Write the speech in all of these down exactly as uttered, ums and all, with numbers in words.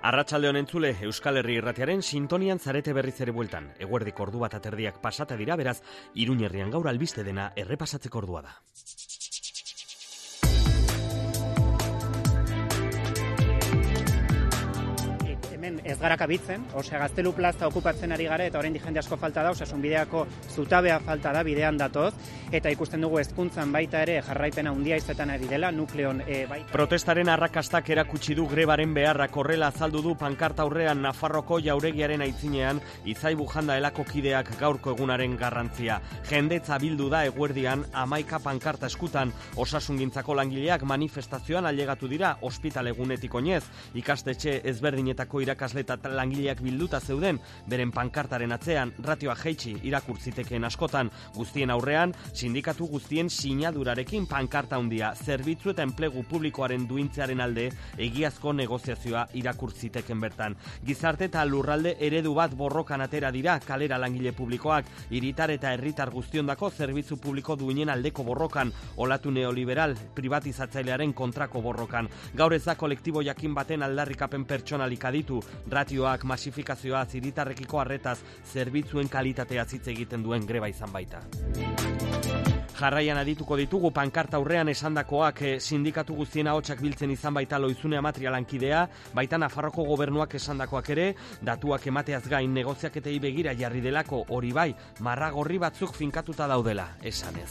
Arratsalde honen entzule, Euskal Herri Irratiaren sintonian zarete berriz ere bueltan. Eguerdiko ordu bat aterdiak pasata dira, beraz, Iruña herrian gaur albiste dena errepasatzeko ordua da. Ez gara kabitzen, osea Gaztelu plaza okupatzen ari gara eta oraindik jende asko falta da, Osasunbideako zutabea falta da, bidean datoz, eta ikusten dugu hezkuntzan baita ere jarraipena handia izaten ari dela, nukleon e, baita. Protestaren arrakastak erakutsi du grebaren beharrak, horrela azaldu du pankarta aurrean Nafarroko jauregiaren aitzinean Izai Bujanda elako kideak gaurko egunaren garrantzia. Jendetza bildu da eguerdian hamaika pankarta eskutan, osasungintzako langileak manifestazioan ailegatu dira ospitale egunetik oinez, ikastetxe ezberdinetako irakasle eta langileak bilduta zeuden, beren pankartaren atzean ratioa jaitsi irakurtzitekeen askotan, guztien aurrean, sindikatu guztien sinadurarekin pankarta handia, zerbitzu eta enplegu publikoaren duintzearen alde, egiazko negoziazioa irakurtziteken bertan. Gizarte eta lurralde eredu bat borrokan atera dira, kalera langile publikoak, hiritar eta herritar guztiondako zerbitzu publiko duinen aldeko borrokan, olatu neoliberal, privatizatzailearen kontrako borrokan. Gaur ez da kolektibo jakin baten aldarrikapen pertsonalik aditu, ratioak, masifikazioa, hiritarrekiko arretaz, zerbitzuen kalitatea hitz egiten duen greba izan baita. Jarraian adituko ditugu pankarta aurrean esandakoak, eh, sindikatu guztien ahotsak biltzen izan baita Loizune Amatria lankidea, baita Nafarroko gobernuak esandakoak ere, datuak emateaz gain negoziaketei begira jarri delako, hori bai, marragorri batzuk finkatuta daudela, esanez.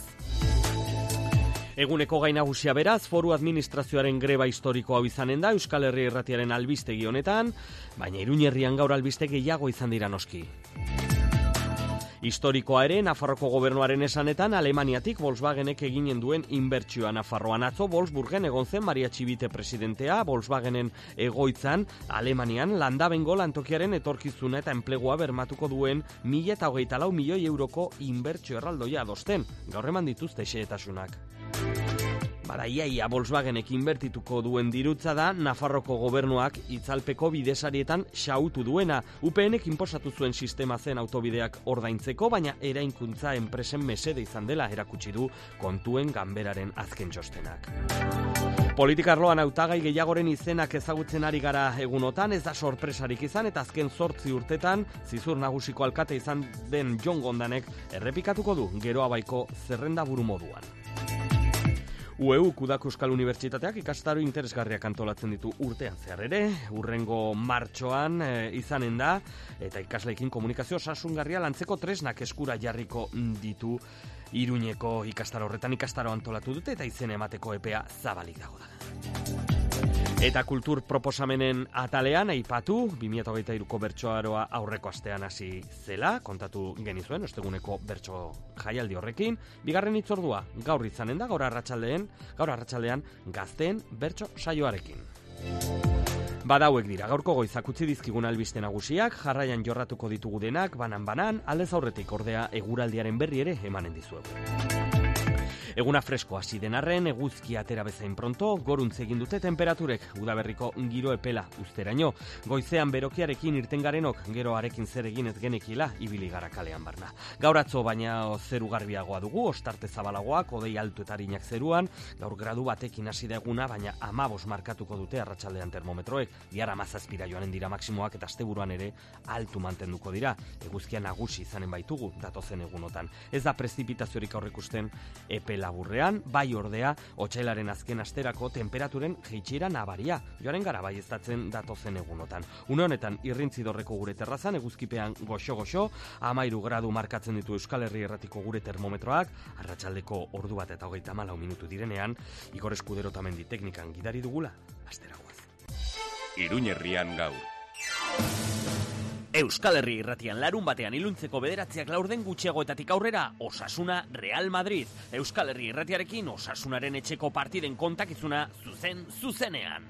Eguneko gai nagusia beraz, foru administrazioaren greba historiko hau izanen da Euskal Herri Irratiaren albistegi honetan, baina Iruña herrian gaur albiste gehiago izan dira noski. Historikoa ere, Nafarroko gobernuaren esanetan, Alemaniatik Volkswagenek eginen duen inbertsioa. Nafarroan atzo Wolfsburgen egon zen Maria Txibite presidentea, Volkswagenen egoitzan, Alemanian landabengo lantokiaren etorkizuna eta enplegua bermatuko duen mila eta hogeita lau milioi euroko inbertsio erraldoia adosten. Gaur eman dituzte xehetasunak. Bada, iaia Volkswagenek inbertituko duen dirutza da Nafarroko gobernuak itzalpeko bidesarietan xautu duena. U P Nek inposatu zuen sistema zen autobideak ordaintzeko, baina eraikuntza enpresen mesede izan dela erakutsi du kontuen ganberaren azken txostenak. Politika arloan hautagai gehiagoren izenak ezagutzen ari gara egunotan, ez da sorpresarik izan eta azken zortzi urtetan Zizur nagusiko alkate izan den Jon Gondanek errepikatuko du Geroa Baiko zerrenda buru moduan. U E U Kudako Euskal Unibertsitateak ikastaro interesgarriak antolatzen ditu urtean zehar ere, urrengo martxoan e, izanen da, eta ikasleekin komunikazio osasungarria lantzeko tresnak eskura jarriko ditu Iruñeko ikastaro horretan ikastaro antolatu dute eta izen emateko epea zabalik dago da. Eta kultur proposamenen atalean aipatu, bi mila hogeita hiruko bertsoaroa aurreko astean hasi zela, kontatu genizuen, osteguneko bertso jaialdi horrekin, bigarren hitzordua gaur izanen da, gaur arratsaldean, gaur arratsaldean gazteen bertso saioarekin. Badauek dira, gaurko goizak utzi dizkigun albiste nagusiak, jarraian jorratuko ditugu denak, banan-banan, aldez aurretik ordea eguraldiaren berri ere emanen dizuegu. Eguna fresko hasi den arren, eguzki atera bezain pronto, goruntz egin dute temperaturek, udaberriko giro epela usteraino. Goizean berokiarekin irten garenok, gero arekin zer egin ez genekila, ibili gara kalean barna. Gaur atzo baina zeru garbiagoa dugu, ostarte zabalagoak, odei altu eta arinak zeruan, gaur gradu batekin hasi da eguna, baina amabos markatuko dute arratsaldean termometroek, bihar hamazazpira joanen dira maksimoak eta asteburuan ere altu mantenduko dira. Eguzkia nagusi izanen baitugu datozen egunotan. Ez da prezipitaziorik aurreikusten epela laburrean, bai ordea, otsailaren azken asterako temperaturen jeitsiera nabaria, joaren gara baieztatzen datozen egunotan. Une honetan, irrintzidorreko gure terrazan, eguzkipean goxo-goxo, hamairu gradu markatzen ditu Euskal Herri Erratiko gure termometroak, arratsaldeko ordu bat eta hogeita hamalau minutu direnean, Igor Eskudero tamendi teknikan gidari dugula, asteragoaz. Iruña herrian gaur. Euskal Herri Irratian larun batean iluntzeko bederatziak laurden gutxiagoetatik aurrera Osasuna Real Madrid. Euskal Herri Irratiarekin Osasunaren etxeko partiden kontakizuna zuzen zuzenean.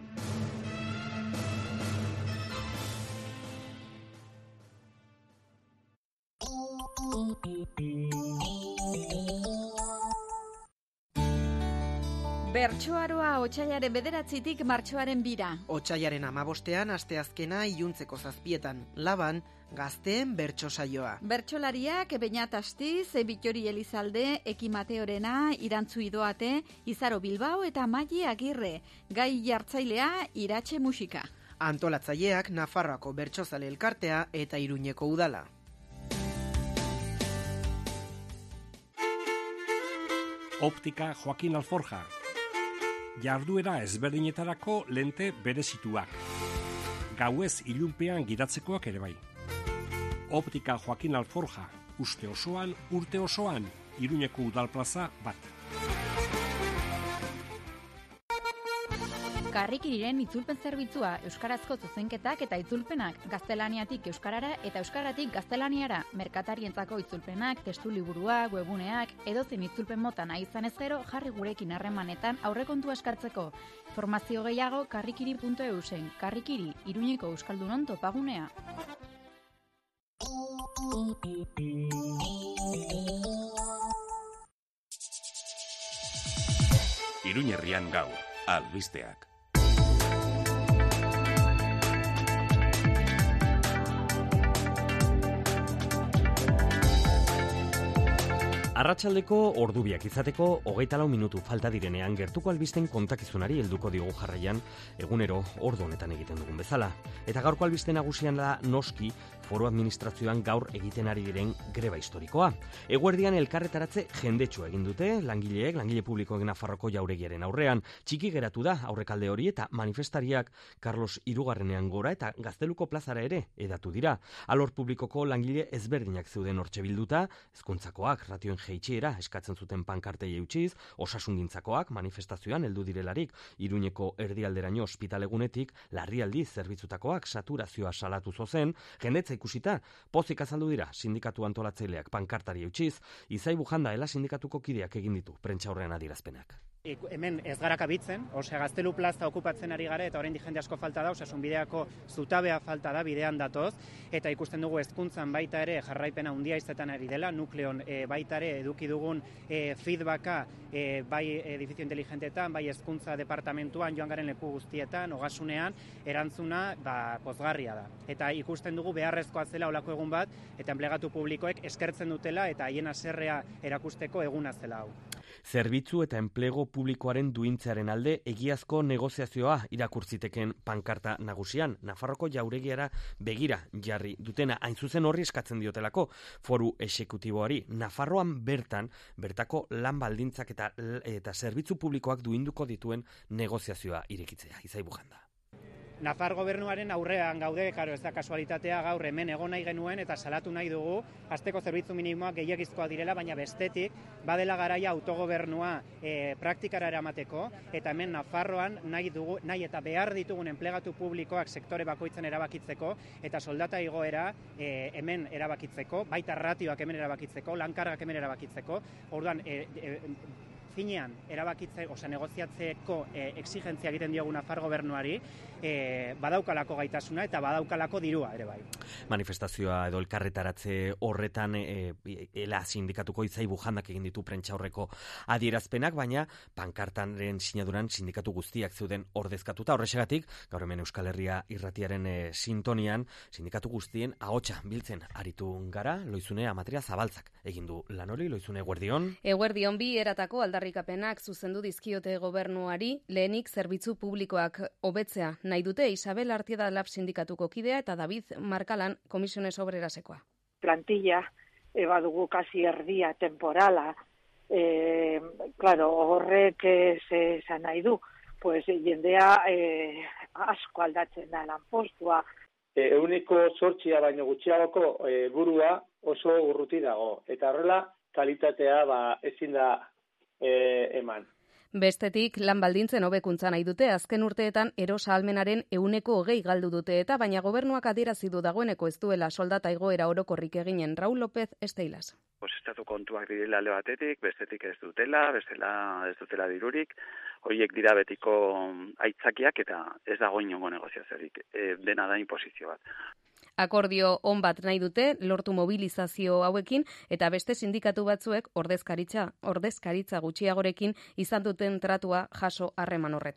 Bertsoaroa otsailaren bederatzitik martxoaren bira. Otsailaren hamabostean asteazkena iluntzeko zazpietan, Laban, gazteen bertso saioa. Bertsolariak Beñat Astiz, Bitori Elizalde, Eki Mateorena, Irantzu Idoate, Izaro Bilbao eta Maili Agirre. Gai jartzailea Iratxe Musika. Antolatzaileak Nafarroako Bertsozale Elkartea eta Iruñeko Udala. Optika Joaquin Alforja. Jarduera ezberdinetarako lente berezituak. Gauez ilunpean gidatzekoak ere bai. Optika Joaquin Alforja. Uste osoan, urte osoan, Iruñeko Udalplaza bat. Karrikiriren itzulpen zerbitzua, euskarazko zuzenketak eta itzulpenak, gaztelaniatik euskarara eta euskaratik gaztelaniara, merkatarientzako itzulpenak, testu liburuak, webuneak, edozein itzulpen mota nahi izanez gero, jarri gurekin harremanetan aurrekontua eskartzeko. Informazio gehiago karrikiri puntu e u zen, Karrikiri, Iruñeko Euskaldunon topagunea. Iruñerrian gaur, albisteak. Arratsaldeko ordubiak izateko hogeita lau minutu falta direnean gertuko albisten kontakizunari helduko diogu jarraian egunero ordu honetan egiten dugun bezala. Eta gaurko albiste nagusian da noski Foru Administrazioan gaur egiten ari diren greba historikoa. Eguerdian elkarretaratze jendetsu egin dute langileek, langile publikoek Nafarroko jauregiaren aurrean. Txiki geratu da aurrekalde hori eta manifestariak Carlos Hirugarrenean gora eta Gazteluko plazara ere edatu dira. Alor publikoko langile ezberdinak zeuden hortxe bilduta, hezkuntzakoak ratioen jeitxiera eskatzen zuten pankartei eutxiz, osasungintzakoak manifestazioan heldu direlarik, Iruñeko erdialderaino ospitalegunetik larrialdi zerbitzutakoak saturazioa salatu zozen, jendetza ikusita, pozik azaldu dira sindikatu antolatzaileak pankartari eutxiz, Izai Bujanda ela sindikatuko kideak egin ditu prentsaurrean adierazpenak. Hemen ez gara kabitzen, osea Gaztelu plaza okupatzen ari gara eta oraindik jende asko falta da, osasunbideako zutabea falta da, bidean datoz, eta ikusten dugu hezkuntzan baita ere jarraipena handia izaten ari dela, nukleon e, baita ere eduki dugun e, feedbacka e, bai edifizio inteligentetan, bai hezkuntza departamentuan, joan garen leku guztietan, ogasunean, erantzuna ba, pozgarria da. Eta ikusten dugu beharrezkoa zela olako egun bat, eta enplegatu publikoek eskertzen dutela eta haien haserrea erakusteko eguna zela hau. Zerbitzu eta enplego publikoaren duintzearen alde egiazko negoziazioa irakurtziteken pankarta nagusian, Nafarroko jauregiara begira jarri dutena, hain zuzen horri eskatzen diotelako Foru Exekutiboari. Nafarroan bertan, bertako lan baldintzak eta, eta zerbitzu publikoak duinduko dituen negoziazioa irekitzea. Izai Bujanda. Nafar gobernuaren aurrean gaude, karo, ez da kasualitatea gaur hemen egon nahi genuen eta salatu nahi dugu, asteko zerbitzu minimoak gehiagizkoa direla, baina bestetik badela garaia autogobernua e, praktikara eramateko, eta hemen Nafarroan nahi dugu, nahi eta behar ditugun enplegatu publikoak sektore bakoitzen erabakitzeko, eta soldata igoera e, hemen erabakitzeko, baita ratioak hemen erabakitzeko, lankargak hemen erabakitzeko, orduan, e, e, finean erabakitze, osea negoziatzeko e, exigentzia egiten diogu Nafar gobernuari, e, badaukalako gaitasuna eta badaukalako dirua ere bai. Manifestazioa edo elkarretaratze horretan e, ela sindikatuko Izai Bujandak egin ditu prentsaurreko adierazpenak, baina pankartaren sinaduran sindikatu guztiak zeuden ordezkatuta. Horrexegatik, gaur hemen Euskal Herria irratiaren e, sintonian, sindikatu guztien ahotsa biltzen aritu gara, Loizune Amatria Zabaltzak egin du lan hori. Loizune, eguerdion. Eguerdion bi eratako aldarrikapenak zuzendu dizkiote gobernuari, lehenik zerbitzu publikoak hobetzea nahi dute Isabel Artieda Lab sindikatuko kidea eta David Markalan Komisiones Obrerasekoa. Plantilla e, badugu kasi erdia temporala, e, claro, horrek esan nahi du, pues jendea e, asko aldatzen da lanpostua. Euniko zortzia baino gutxiagoko e, burua oso urruti dago, eta horrela kalitatea ba, ezin da e, eman. Bestetik, lan baldintzen hobekuntza nahi dute, azken urteetan erosahalmenaren ehuneko hogei galdu dute eta, baina gobernuak adierazi du dagoeneko ez duela soldata igoera orokorrik eginen. Raúl López Esteilas. Pues estatu kontuak direla alde batetik, bestetik ez dutela, bestela ez dutela dirurik, horiek dira betiko aitzakiak eta ez dago inongo negoziaziorik, e, dena da inposizio bat. Akordio on bat nahi dute, lortu mobilizazio hauekin, eta beste sindikatu batzuek ordezkaritza, ordezkaritza gutxiagorekin izan duten tratua jaso harreman horretan.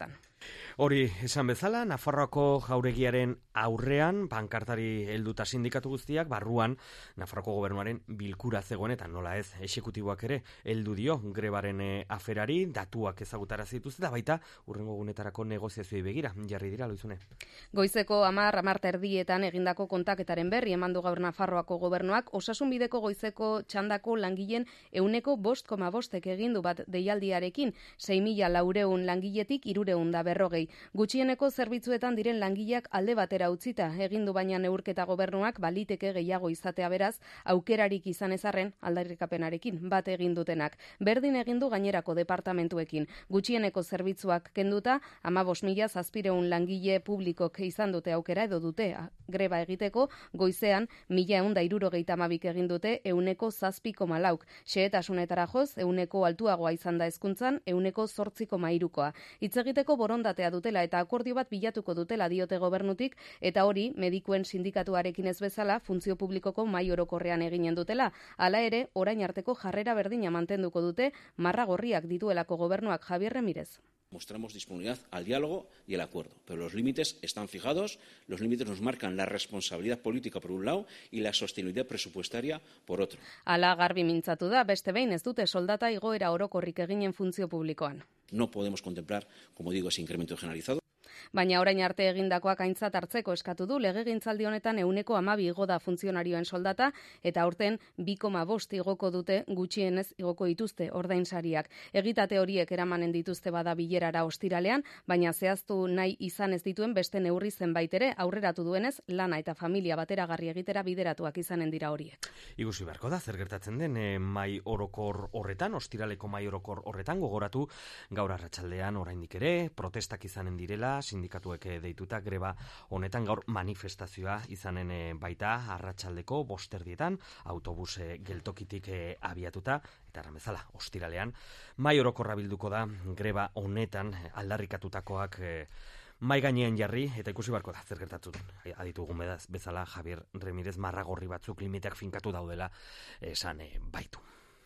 Hori esan bezala, Nafarroako jauregiaren aurrean, pankartari helduta sindikatu guztiak, barruan Nafarroako gobernuaren bilkura zegoen eta nola ez, exekutiboak ere heldu dio grebaren aferari, datuak ezagutara zituzte, eta baita urrengo gunetarako negoziazioei begira, jarri dira, Loizune. Goizeko hamar, hamar erdietan egindako kontaketaren berri emandu gaur Nafarroako gobernuak, osasunbideko goizeko txandako langileen ehuneko bost koma bostek egindu bat deialdiarekin, sei mila laureun langiletik hirureun da berrogei. Gutxieneko zerbitzuetan diren langileak alde batera utzita egindu baina neurketa gobernuak baliteke gehiago izatea beraz, aukerarik izan ezarren aldarrikapenarekin bat egin dutenak. Berdin egindu gainerako departamentuekin. Gutxieneko zerbitzuak kenduta, hamabost mila zazpireun langile publikok izan dute aukera edo dute greba egiteko, goizean mila ehun da hirurogeita hamabik egin dute ehuneko zazpi koma lauk. Xehetasunetara joz, ehuneko altuagoa izan da hezkuntzan, ehuneko zortzi koma hirukoa. Hitz egiteko borondatea dutela eta akordio bat bilatuko dutela diote gobernutik, eta hori medikuen sindikatuarekin ez bezala funtzio publikoko mahai orokorrean eginen dutela. Hala ere, orain arteko jarrera berdina mantenduko dute marra gorriak dituelako gobernuak. Javier Remírez. Mostramos disponibilidad al diálogo y el acuerdo, pero los límites están fijados, los límites nos marcan la responsabilidad política por un lado y la sostenibilidad presupuestaria por otro. Ala garbi mintzatu da, beste behin ez dute soldata igoera orokorrik eginen funtzio publikoan. No podemos contemplar, como digo, ese incremento generalizado. Baina orain arte egindakoak aintzat hartzeko eskatu du, legegintzaldi honetan ehuneko hamabi igo da funtzionarioen soldata, eta aurten bi koma bost igoko dute, gutxienez igoko dituzte ordainsariak. Egitate horiek eramanen dituzte bada bilerara ostiralean, baina zehaztu nahi izan ez dituen beste neurri zenbait ere, aurreratu duenez, lana eta familia bateragarri egitera bideratuak izanen dira horiek. Ikusi beharko da, zer gertatzen den e, mai orokor horretan, ostiraleko mai orokor horretan, gogoratu gaur arratsaldean oraindik ere, protestak izanen direla, sindikatuek deituta greba honetan gaur manifestazioa izanen baita arratsaldeko bosterdietan, autobus geltokitik abiatuta, eta erramezala, ostiralean, mai orokorra bilduko da greba honetan aldarrikatutakoak mai gainean jarri, eta ikusi barko da, zer gertatu den. Aditugun bezala, Javier Remírez marragorri batzuk limiteak finkatu daudela esan baitu.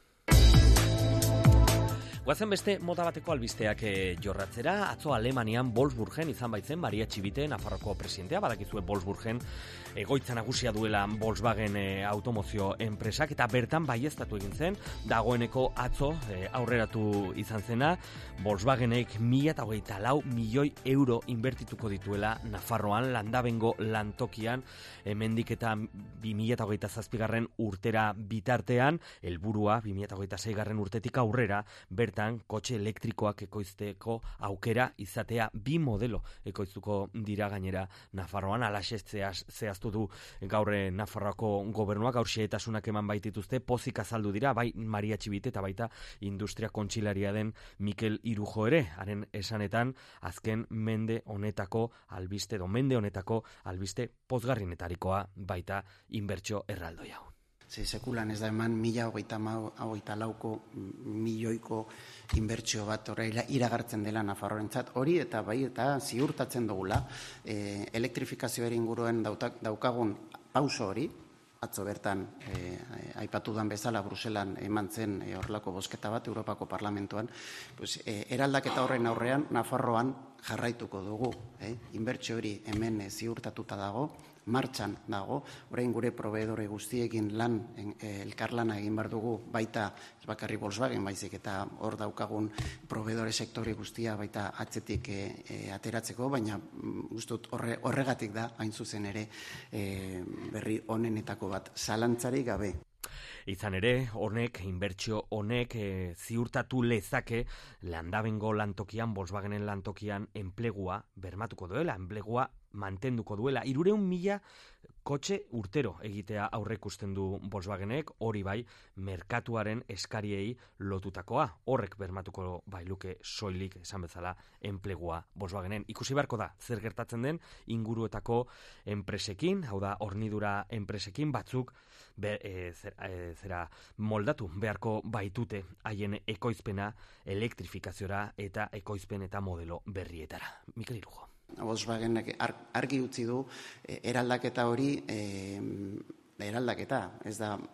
Guazen beste mota bateko albisteak e, jorratzera, atzo Alemanian Wolfsburgen izan baitzen Maria Txibite, Nafarroko presidentea, badakizue Wolfsburgen egoitza nagusia duela Volkswagen e, automozio enpresak, eta bertan baieztatu egin zen, dagoeneko atzo e, aurreratu izan zena, Volkswagenek mila eta hogeita lau milioi euro inbertituko dituela Nafarroan, landabengo lantokian, hemendik eta bi mila eta hogeita zazpigarren urtera bitartean, helburua bi mila eta hogeita seigarren urtetik aurrera, bertan kotxe elektrikoak ekoizteko aukera izatea, bi modelo ekoiztuko dira gainera Nafarroan, alaxe zehaztu du gaur Nafarroako gobernuak, gaur xehetasunak eman baitituzte, pozik azaldu dira, bai Maria Txibite eta baita industria kontxilaria den Mikel Irujo ere, haren esanetan azken mende honetako albiste, do mende honetako albiste pozgarrinetarikoa baita inbertsio erraldoi hau. Ze sekulan ez da eman mila hogeita lauko milioiko inbertsio bat horreila iragartzen dela Nafarroentzat hori, eta bai eta ziurtatzen dugula e, elektrifikazioaren inguruan daukagun pauso hori, atzo bertan e, aipatu dan bezala Bruselan eman zen e, horrelako bozketa bat Europako Parlamentuan, pues, e, eraldaketa horren aurrean Nafarroan jarraituko dugu, eh? Inbertsio hori hemen e, ziurtatuta dago, martxan dago, orain gure proveedore guztiekin lan eh, elkarlana egin behar dugu, baita ez bakarri Volkswagen baizik eta hor daukagun proveedore sektore guztia baita atzetik eh, eh, ateratzeko, baina gustut horre, horregatik da hain zuzen ere eh, berri honenetako bat zalantzarik gabe. Izan ere, honek, inbertsio honek e, ziurtatu lezake landabengo lantokian, Volkswagenen lantokian enplegua bermatuko duela, enplegua mantenduko duela. Hirureun mila kotxe urtero egitea aurreikusten du Volkswagenek, hori bai, merkatuaren eskariei lotutakoa. Horrek bermatuko bai luke soilik esan bezala enplegua Volkswagenen. Ikusi beharko da, zer gertatzen den inguruetako enpresekin, hau da, hornidura enpresekin batzuk be, e, zer, e, zera moldatu beharko baitute haien ekoizpena elektrifikaziora eta ekoizpen eta modelo berrietara. Mikel Irujo. Volkswagenek argi utzi du eraldaketa hori, e, eraldaketa, ez da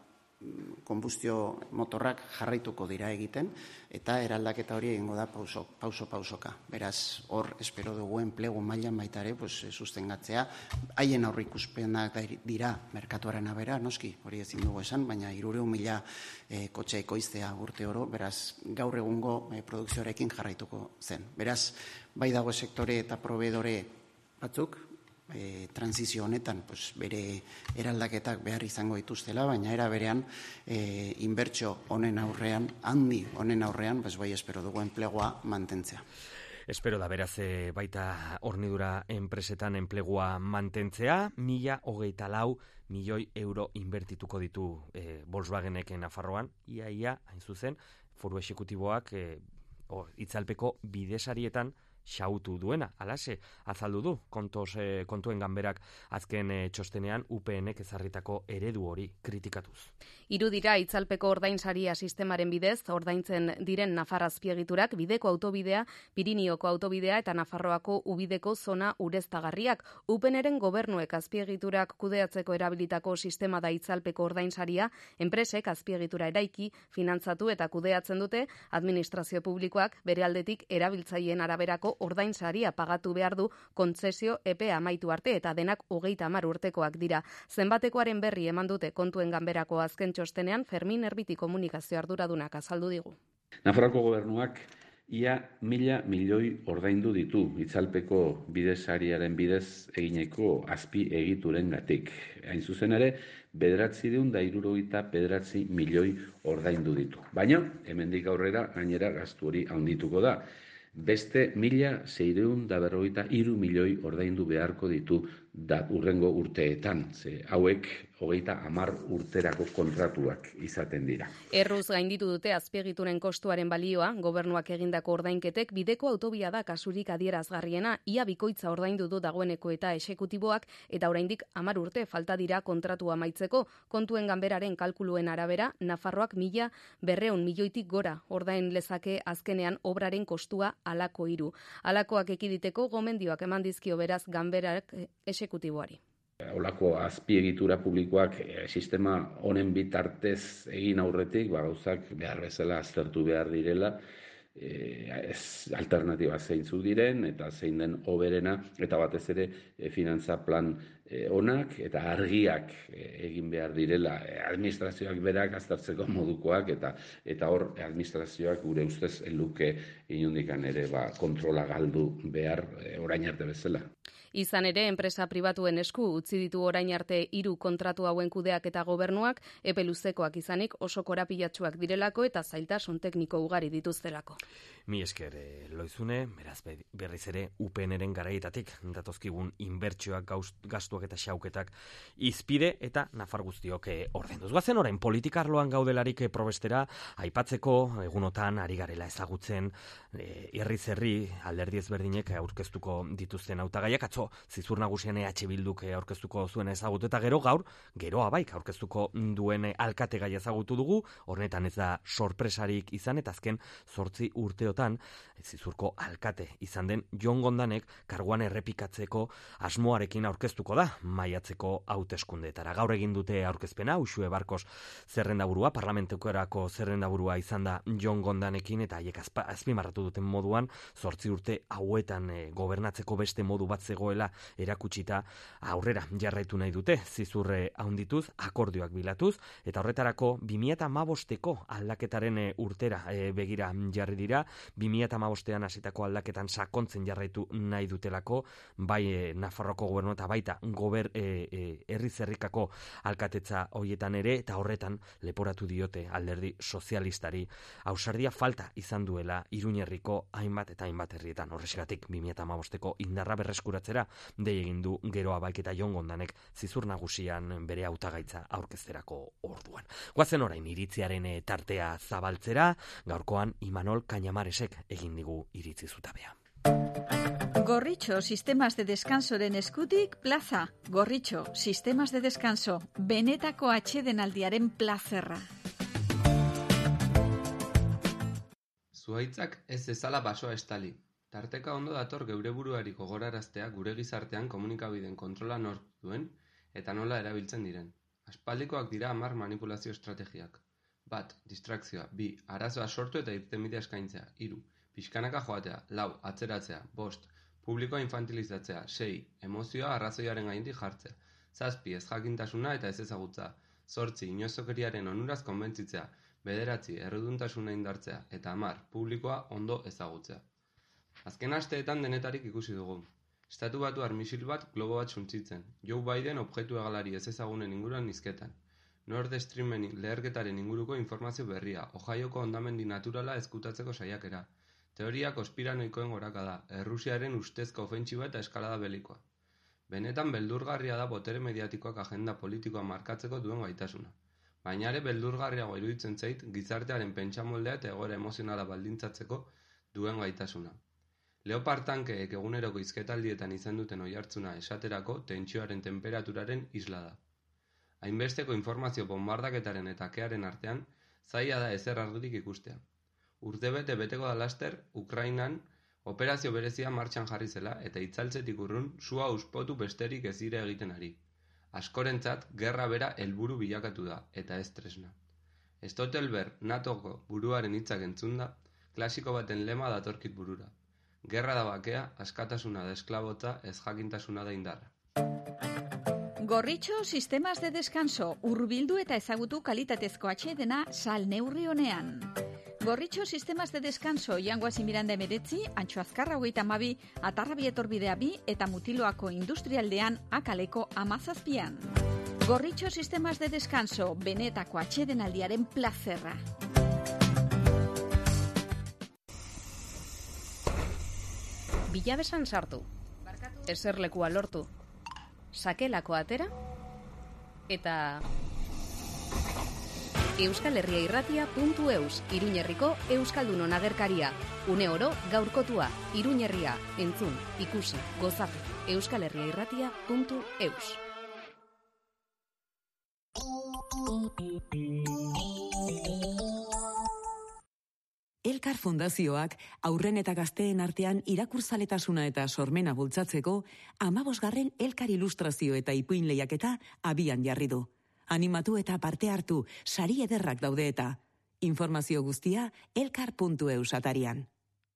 konbustio motorrak jarraituko dira egiten, eta eraldaketa hori egingo da pauso, pauso pausoka. Beraz, hor espero dugu enplegu mailan baita ere, pues, sustengatzea, haien aurreikuspenak dira merkatuaren abera, noski, hori ezin dugu esan, baina hirurehun mila e, kotxe ekoiztea urte oro, beraz, gaur egungo e, produkzioarekin jarraituko zen. Beraz, bai dago sektore eta proveedore batzuk, E, transizio honetan pues, bere eraldaketak behar izango dituztela, baina era berean e, inbertsio honen aurrean, handi honen aurrean, pues, bai espero dugu enplegua mantentzea. Espero da beraz e, baita hornidura enpresetan enplegua mantentzea, mila hogeita lau milioi euro inbertituko ditu e, Volkswagenek Nafarroan, ia ia, hain zuzen, foru exekutiboak e, or, itzalpeko bidesarietan xautu duena, alase, azaldu du, kontos, eh, kontuen ganberak azken eh, txostenean U P Nek ezarritako eredu hori kritikatuz. Hiru dira itzalpeko ordainsaria sistemaren bidez, ordaintzen diren Nafar azpiegiturak, bideko autobidea, Pirinioko autobidea eta Nafarroako ubideko zona ureztagarriak. U P Neren gobernuek azpiegiturak kudeatzeko erabilitako sistema da itzalpeko ordainsaria, enpresek azpiegitura eraiki, finantzatu eta kudeatzen dute, administrazio publikoak bere aldetik erabiltzaileen araberako ordainsaria pagatu behar du kontzesio epea amaitu arte eta denak hogeita hamar urtekoak dira. Zenbatekoaren berri eman dute kontuen ganberako azken txostenean Fermin Erbiti komunikazio arduradunak azaldu digu. Nafarroako gobernuak ia mila milioi ordaindu ditu itzalpeko bidesariaren bidez egineko azpi egiturengatik. Hain zuzen ere, bederatziehun eta hirurogeita bederatzi milioi ordaindu ditu. Baina, hemendik aurrera gainera gastu hori handituko da. Beste mila seiehun eta berrogeita hiru milioi ordaindu beharko ditu da urrengo urteetan. Ze hauek hogeita hamar urterako kontratuak izaten dira. Erruz gainditu dute azpiegituren kostuaren balioa, gobernuak egindako ordainketek bideko autobia da kasurik adierazgarriena, ia bikoitza ordaindu du dagoeneko eta exekutiboak, eta oraindik hamar urte falta dira kontratu amaitzeko. Kontuen ganberaren kalkuluen arabera, Nafarroak mila berreun milioitik gora ordain lezake azkenean obraren kostua alako hiru. Alakoak ekiditeko gomendioak eman dizkio beraz ganberak exekutiboari. Olako azpiegitura publikoak e, sistema honen bitartez egin aurretik, ba, gauzak behar bezala aztertu behar direla, e, ez alternatiba zeintzuk diren, eta zein den hoberena, eta batez ere e, finantza plan e, onak eta argiak e, egin behar direla, e, administrazioak berak aztertzeko modukoak, eta eta hor administrazioak gure ustez eluke inundikan ere ba, kontrola galdu behar e, orain arte bezala. Izan ere, enpresa pribatuen esku utzi ditu orain arte hiru kontratu hauen kudeak eta gobernuak, epe luzekoak izanik oso korapilatsuak direlako eta zailtasun tekniko ugari dituztelako. Mi esker, eh, loizune, beraz berriz ere U P Neren garaietatik datozkigun inbertsioak, gastuak eta xauketak izpide eta Nafar guztiok eh, ordenduz. Guazen orain politika arloan gaudelarik eh, probestera, aipatzeko egunotan ari garela ezagutzen eh, herriz herri alderdi ezberdinek aurkeztuko dituzten hautagaiak, atzo zizur nagusian E H Bilduk aurkeztuko zuen ezagutu eta gero gaur, geroa baik aurkeztuko duen alkate gai ezagutu dugu, hornetan ez da sorpresarik izan eta azken zortzi urteotan zizurko alkate izan den Jon Gondanek karguan errepikatzeko asmoarekin aurkeztuko da maiatzeko hauteskundeetara. Gaur egin dute aurkezpena, Uxue Barkos zerrendaburua, parlamentukorako zerrendaburua izan da Jon Gondanekin eta haiek azpimarratu duten moduan zortzi urte hauetan e, gobernatzeko beste modu bat zegoela erakutsita aurrera jarraitu nahi dute zizurre haundituz, akordioak bilatuz eta horretarako bi mila hamabosteko aldaketaren e, urtera e, begira jarri dira, bi mila hamabostean hasitako aldaketan sakontzen jarraitu nahi dutelako, bai e, Nafarroko gobernu eta baita gober e, e, herri zerrikako alkatetza hoietan ere, eta horretan leporatu diote alderdi sozialistari ausardia falta izan duela Iruñerriko hainbat eta hainbat herrietan. Horrexegatik bi mila hamabosteko indarra berreskuratzera dei egin du geroa baik eta Jon Gondanek zizur nagusian bere hautagaitza aurkezterako orduan. Goazen orain iritziaren tartea zabaltzera, gaurkoan Imanol Cañamaresek egin digu iritzi zutabea. Gorritxo Sistemas de Descansoren eskutik plaza. Gorritxo Sistemas de Descanso, benetako atsedenaldiaren plazerra. Zuhaitzak ez ezala basoa estali. Tarteka ondo dator geure buruari gogoraraztea gure gizartean komunikabideen kontrola nork duen eta nola erabiltzen diren. Aspaldikoak dira hamar manipulazio estrategiak. Bat, distrakzioa. Bi, arazoa sortu eta irtenbidea eskaintzea. Hiru, pixkanaka joatea. Lau, atzeratzea. Bost, publikoa infantilizatzea. Sei, emozioa arrazoiaren gainetik jartzea. Zazpi, ez jakintasuna eta ez ezagutza. Zortzi, inozokeriaren onuraz konbentzitzea. Bederatzi, erruduntasuna indartzea. Eta hamar, publikoa ondo ezagutzea. Azken asteetan denetarik ikusi dugu. Estatu Batuar misil bat globo bat suntsitzen. Joe Biden objektu hegalari ez ezagunen inguruan nizketan. Nord Streamen leherketaren inguruko informazio berria, Ohioko hondamendi naturala ezkutatzeko saiakera. Teoria konspiranoikoen gorakada, Errusiaren ustezko ofentsiba eta eskalada belikoa. Benetan beldurgarria da botere mediatikoak agenda politikoa markatzeko duen gaitasuna. Baina ere beldurgarriago iruditzen zait gizartearen pentsamoldea eta egoera emozionala baldintzatzeko duen gaitasuna. Leopard tankeek eguneroko hizketaldietan izan duten oihartzuna esaterako tentsioaren temperaturaren isla da. Hainbesteko informazio bombardaketaren eta kearen artean, zaila da ezer argirik ikustea. Urtebete beteko da laster, Ukrainan operazio berezia martxan jarri zela eta itzaltzetik urrun sua uspotu besterik ez dira egiten ari. Askorentzat, gerra bera helburu bilakatu da, eta ez tresna. Stoltenberg natoko buruaren hitzak entzunda, klasiko baten lema datorkit burura. Gerra da bakea, askatasuna da esklabotza, ez jakintasuna da indarra. Gorritxo sistemas de descanso, hurbildu eta ezagutu kalitatezko atsedena sal neurri honean. Gorritxo sistemas de descanso, Jangoasi Miranda emeretzi, Antxo Azkarra hogeita hamabi, Atarrabi etorbidea bi eta Mutiloako industrialdean akaleko amazazpian. Gorritxo sistemas de descanso, benetako atsedenaldiaren plazerra. Bilabesan sartu, eserlekua lortu, sakelako atera, eta Euskal Herria Irratia puntu eus, Iruñerriko Euskaldunon agerkaria. Une oro gaurkotua, Iruñerria, entzun, ikusi, gozatu, Euskal Herria Irratia puntu eus. Elkar Fundazioak aurren eta gazteen artean irakurzaletasuna eta sormena bultzatzeko hamabosgarren Elkar Ilustrazio eta ipuin lehiaketa abian jarri du. Animatu eta parte hartu, sari ederrak daude eta. Informazio guztia elkar puntu eus atarian.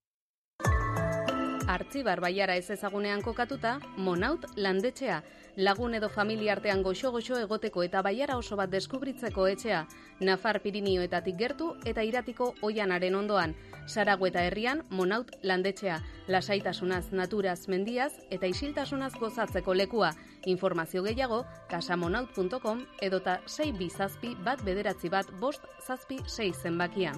Artzibar baiara ez ezagunean kokatuta, Monaut landetxea, lagun edo familia artean goxo-goxo egoteko eta baiara oso bat deskubritzeko etxea, Nafar Pirinioetatik gertu eta Iratiko oianaren ondoan, Sarago eta herrian Monaut landetxea, lasaitasunaz, naturaz, mendiaz eta isiltasunaz gozatzeko lekua. Informazio gehiago, casamonaut puntu com edota sei bi zazpi bat bederatzi bat bost zazpi sei zenbakian.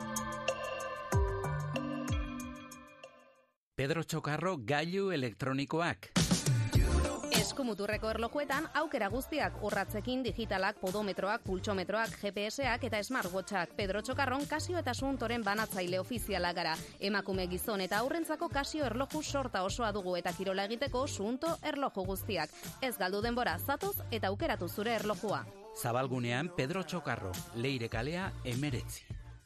Pedro Txokarro gailu elektronikoak. Eskumuturreko erlojuetan aukera guztiak, urratzekin, digitalak, podometroak, pultsometroak, G P S-ak eta smartwatchak. Pedro Txokarron Casio eta Suuntoren banatzaile ofiziala gara. Emakume gizon eta aurrentzako Casio erloju sorta osoa dugu eta kirola egiteko Suunto erloju guztiak. Ez galdu denbora, zatoz eta aukeratu zure erlojua. Zabalgunean Pedro Txokarro, Leire kalea emeretzi.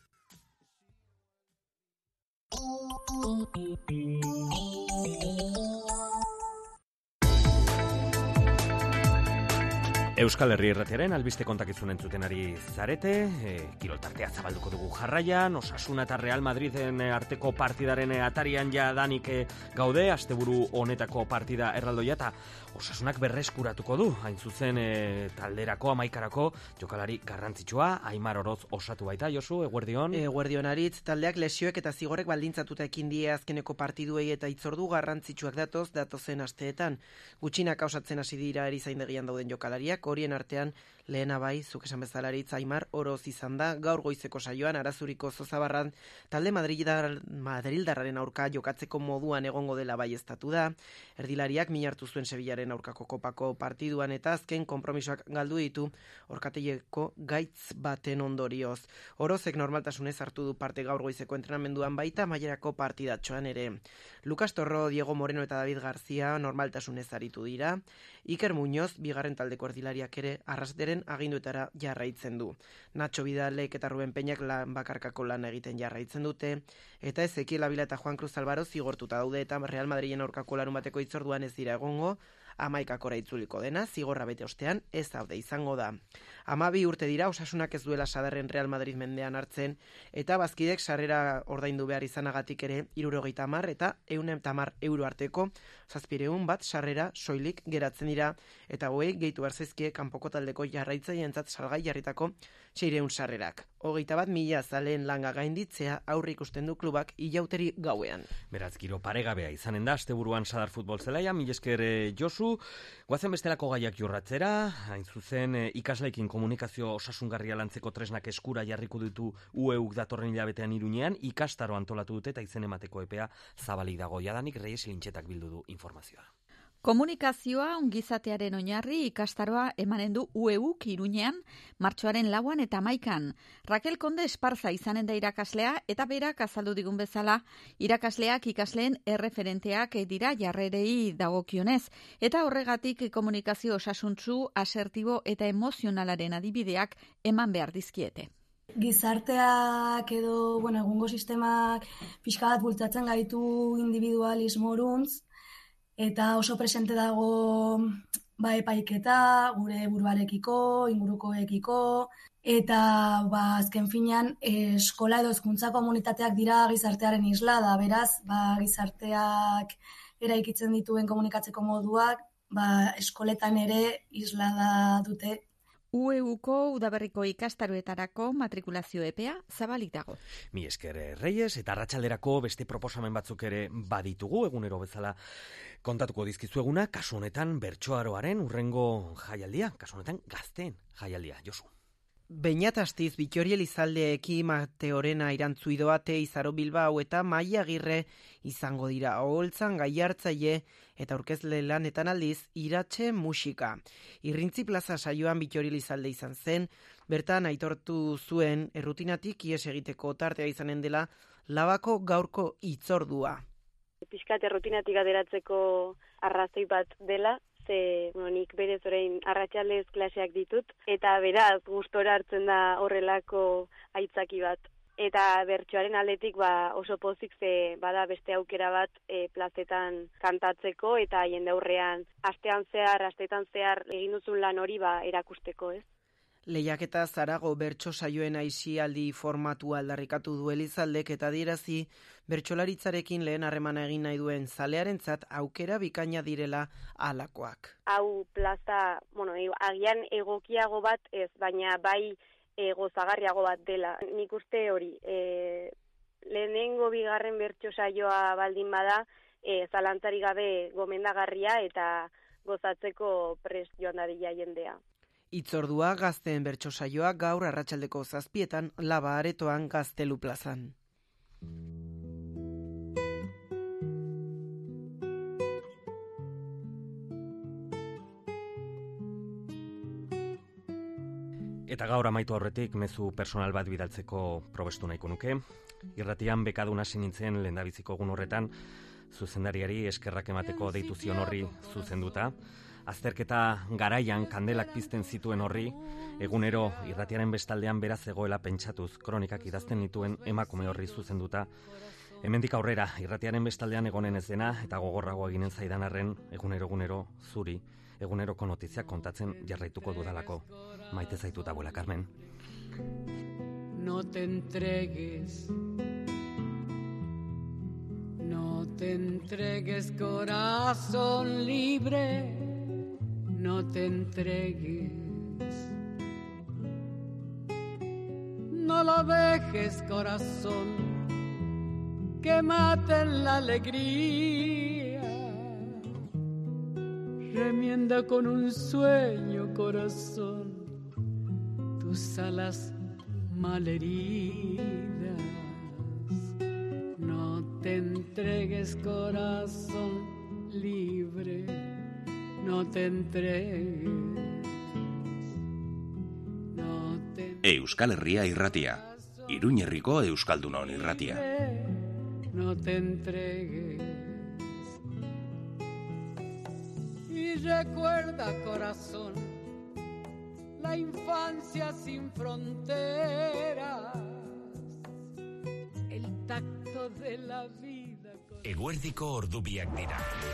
Euskal Herri Irratiaren albiste kontakizun entzuten ari zarete, e, kiroltartea zabalduko dugu jarraian, Osasuna eta Real Madriden arteko partidaren atarian jadanik gaude, asteburu honetako partida erraldoia eta Osasunak berreskuratuko du, hain zuzen e, talderako, amaikarako, jokalari garrantzitsua, Aimar Oroz osatu baita, Josu, eguerdion? Eguerdion aritz, taldeak lesioek eta zigorek baldintzatuta ekin die azkeneko partiduei eta itzordu garrantzitsuak datoz, datozen asteetan. Gutxinak osatzen hasi dira erizaindegian dauden jokalariak, horien artean lehena bai, zuk esan bezalaritz Aimar Oroz izan da, gaur goizeko saioan Arazuriko Zozabarran talde Madrildar, Madrildarraren aurka jokatzeko moduan egongo dela bai estatu da, erdilariak min hartu zuen Sevillaren aurkako kopako partiduan eta azken konpromisoak galdu ditu orkateieko gaitz baten ondorioz. Orozek normaltasunez hartu du parte gaur goizeko entrenamenduan baita mailerako partidatxoan ere. Lucas Torro, Diego Moreno eta David García normaltasunez aritu dira, Iker Muñoz, bigarren taldeko erdilariak ere arrasateren aginduetara jarraitzen du. Nacho Vidalek eta Ruben Peñak lan bakarkako lan egiten jarraitzen dute, eta Ezekiel Avila eta Juan Cruz Álvaro zigortuta daude eta Real Madrilen aurkako larun bateko itzorduan ez dira egongo, Hamaikakora itzuliko dena, zigorra bete ostean ez daude izango da. Hamabi urte dira Osasunak ez duela sadarren Real Madrid mendean hartzen, eta bazkidek sarrera ordaindu behar izanagatik ere hirurogeita hamar eta ehun eta hamar euro arteko zazpiehun bat sarrera soilik geratzen dira, eta hauei gehitu behar zaizkie kanpoko taldeko jarraitzaileentzat salgai jarritako seiehun sarrerak. Hogeita bat mila zaleen langa gainditzea aurre ikusten du klubak ilauteri gauean. Beraz, giro paregabea izanen da, asteburuan Sadar futbol zelaia, mil esker Josu, guazen bestelako gaiak jorratzera, hain zuzen ikasleekin komunikazio osasungarria lantzeko tresnak eskura jarriko ditu U E Uk datorren hilabetean Iruñean, ikastaro antolatu dute eta izen emateko epea zabalik dago. Jadanik Reyes Lintxetak bildu du informazioa. Komunikazioa ongizatearen oinarri ikastaroa emanen du U E Uk Iruñean, martxoaren lauan eta hamaikan. Raquel Konde Esparza izanen da irakaslea eta berak azaldu digun bezala, irakasleak ikasleen erreferenteak dira jarrerei dagokionez, eta horregatik komunikazio osasuntsu, asertibo eta emozionalaren adibideak eman behar dizkiete. Gizarteak edo, bueno, egungo sistemak pixka bat bultzatzen gaitu individualismoruntz, eta oso presente dago ba, epaiketa, gure buruarekiko, ingurukoekiko, eta ba, azken finean eskola edo hezkuntza komunitateak dira gizartearen islada, beraz, ba, gizarteak eraikitzen dituen komunikatzeko moduak, ba, eskoletan ere islada dute. U E Uko udaberriko ikastaroetarako matrikulazio epea zabalik dago. Mi esker Reyes, eta arratsalderako beste proposamen batzuk ere baditugu, egunero bezala kontatuko dizkizueguna, kasu honetan bertsoaroaren urrengo jaialdia, kasu honetan gazteen jaialdia, Josu. Beñat Astiz, Bittorio Elizalde, Eki Mateorena, Irantzuidoate, Izaro Bilbao eta Maia Agirre izango dira. Oholtzan gai hartzaile eta aurkezle lanetan aldiz Iratxe musika. Irrintzi plaza saioan Bittorio Elizalde izan zen, bertan aitortu zuen errutinatik ies egiteko tartea izanen dela Labako gaurko hitzordua. Pixkat errutinatik ateratzeko arrazoi bat dela, ze bueno, nik berez orain arratsaldez klaseak ditut, eta beraz gustora hartzen da horrelako aitzaki bat. Eta bertsoaren aldetik ba, oso pozik ze bada beste aukera bat e, plazetan kantatzeko eta jende aurrean astean zehar, astetan zehar egin duzun lan hori ba, erakusteko, ez? Lehiaketa Zarago bertso saioen aisialdi formatu aldarrikatu du Elizaldek eta adierazi bertsolaritzarekin lehen harremana egin nahi duen zalearentzat aukera bikaina direla halakoak. Hau plaza, bueno, agian egokiago bat ez, baina bai e, gozagarriago bat dela. Nik uste hori, e, lehenengo bigarren bertso saioa baldin bada, e, zalantzari gabe gomendagarria eta gozatzeko prest joan dadila jendea. Hitzordua gazteen bertso saioa gaur arratsaldeko zazpietan Laba aretoan Gaztelu plazan. Eta gaur amaitu aurretik mezu personal bat bidaltzeko probestu nahiko nuke. Irratian bekaduna sinintzen lehendabiziko egun horretan, zuzendariari eskerrak emateko deitu zion horri zuzenduta. Azterketa garaian kandelak pizten zituen horri, egunero irratiaren bestaldean beraz egoela pentsatuz kronikak idazten dituen emakume horri zuzenduta. Hemendik aurrera irratiaren bestaldean egonen ez dena eta gogorrago eginen zaidan arren egunero egunero zuri, eguneroko notiziak kontatzen jarraituko dudalako. Maite zaitut abuela Carmen. No te entregues, no te entregues corazón libre. No te entregues, no lo dejes corazón, que maten la alegría. Remienda con un sueño corazón, tus alas malheridas. No te entregues corazón libre. No te entregues, no te Euskal Herria irratia, Iruñerriko Euskaldunon irratia. No te entregues. Y recuerda, corazón, la infancia sin fronteras, el tacto de la vida. Eguerdiko ordubiak dira.